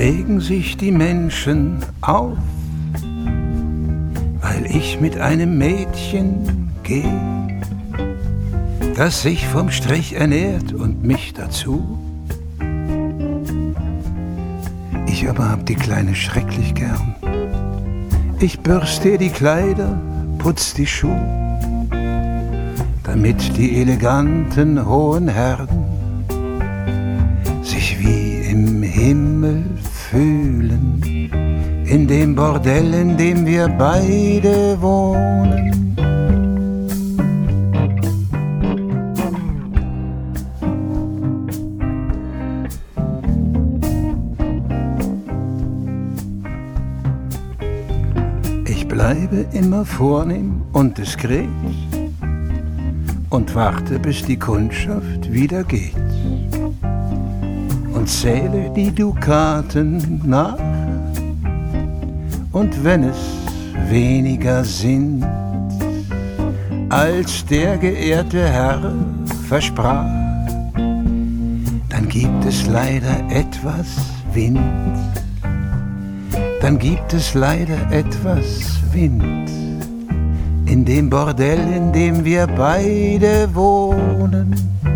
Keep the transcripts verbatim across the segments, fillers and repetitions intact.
regen sich die Menschen auf, weil ich mit einem Mädchen geh, das sich vom Strich ernährt und mich dazu. Ich aber hab die Kleine schrecklich gern. Ich bürste ihr die Kleider, putz die Schuhe, damit die eleganten hohen Herren sich wie im Himmel fühlen, in dem Bordell, in dem wir beide wohnen. Ich bleibe immer vornehm und diskret und warte, bis die Kundschaft wieder geht, und zähle die Dukaten nach. Und wenn es weniger sind, als der geehrte Herr versprach, dann gibt es leider etwas Wind. Dann gibt es leider etwas Wind in dem Bordell, in dem wir beide wohnen.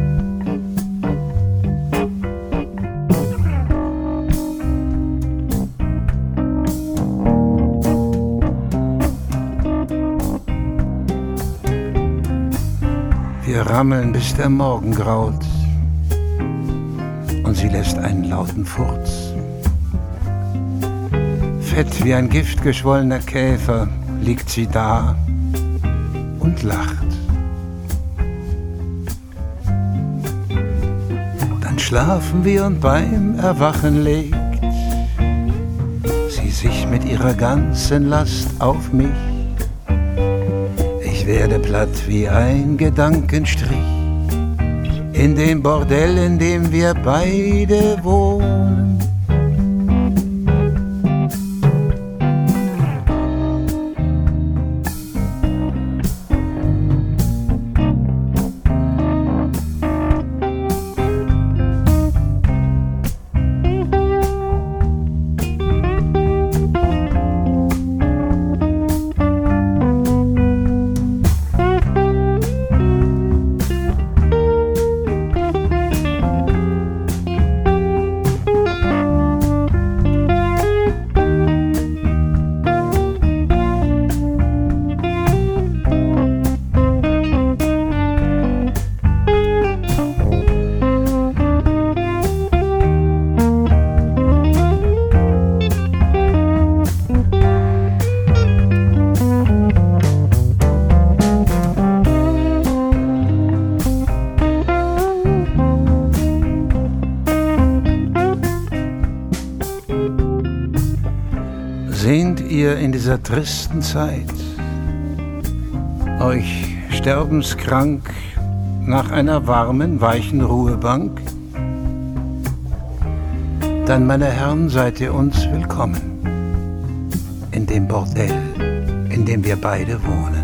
Wir rammeln, bis der Morgen graut, und sie lässt einen lauten Furz. Fett wie ein giftgeschwollener Käfer liegt sie da und lacht. Dann schlafen wir, und beim Erwachen legt sie sich mit ihrer ganzen Last auf mich. Ich werde platt wie ein Gedankenstrich in dem Bordell, in dem wir beide wohnen. Sehnt ihr in dieser tristen Zeit euch sterbenskrank nach einer warmen, weichen Ruhebank? Dann, meine Herren, seid ihr uns willkommen in dem Bordell, in dem wir beide wohnen.